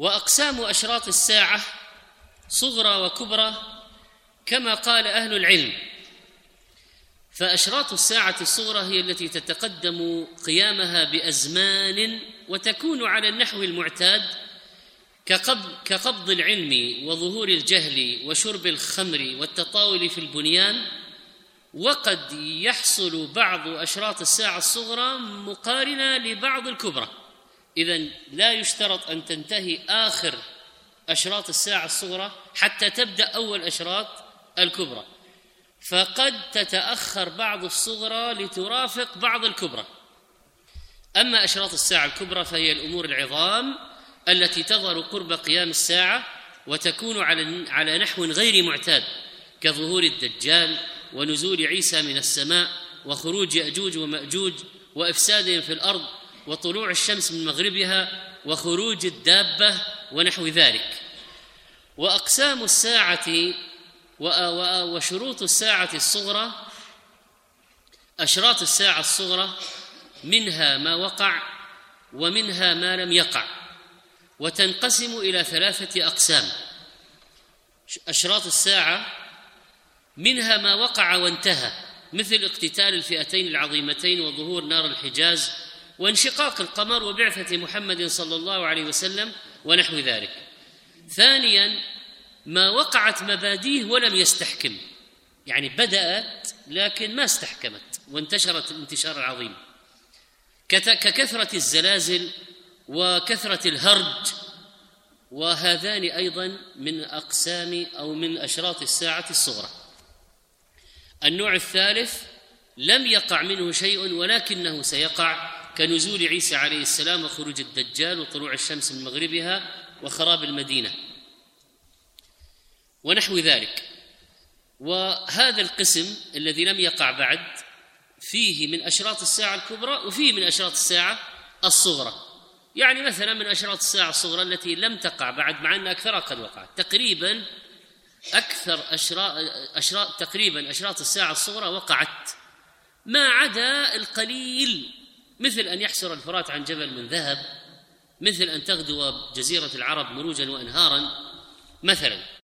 وأقسام أشراط الساعة صغرى وكبرى كما قال أهل العلم. فأشراط الساعة الصغرى هي التي تتقدم قيامها بأزمان وتكون على النحو المعتاد كقبض العلم وظهور الجهل وشرب الخمر والتطاول في البنيان. وقد يحصل بعض أشراط الساعة الصغرى مقارنة لبعض الكبرى، إذن لا يشترط أن تنتهي آخر أشراط الساعة الصغرى حتى تبدأ أول أشراط الكبرى، فقد تتأخر بعض الصغرى لترافق بعض الكبرى. أما أشراط الساعة الكبرى فهي الأمور العظام التي تظهر قرب قيام الساعة وتكون على نحو غير معتاد، كظهور الدجال ونزول عيسى من السماء وخروج يأجوج ومأجوج وإفسادهم في الأرض وطلوع الشمس من مغربها وخروج الدابة ونحو ذلك. وأقسام الساعة وشروط الساعة الصغرى، أشراط الساعة الصغرى منها ما وقع ومنها ما لم يقع، وتنقسم إلى 3 أقسام. أشراط الساعة منها ما وقع وانتهى، مثل اقتتال الفئتين العظيمتين وظهور نار الحجاز وانشقاق القمر وبعثة محمد صلى الله عليه وسلم ونحو ذلك. ثانياً ما وقعت مباديه ولم يستحكم، يعني بدأت لكن ما استحكمت وانتشرت الانتشار العظيم، ككثرة الزلازل وكثرة الهرج، وهذان أيضاً من أقسام أو من أشراط الساعة الصغرى. النوع الثالث لم يقع منه شيء ولكنه سيقع، كنزول عيسى عليه السلام وخروج الدجال وطلوع الشمس من مغربها وخراب المدينة ونحو ذلك. وهذا القسم الذي لم يقع بعد فيه من أشراط الساعة الكبرى وفيه من أشراط الساعة الصغرى. يعني مثلا من أشراط الساعة الصغرى التي لم تقع بعد مع أن أكثرها قد وقعت، تقريبا أكثر تقريبا أشراط الساعة الصغرى وقعت ما عدا القليل، مثل أن يحسر الفرات عن جبل من ذهب، مثل أن تغدو جزيرة العرب مروجا وأنهارا مثلا.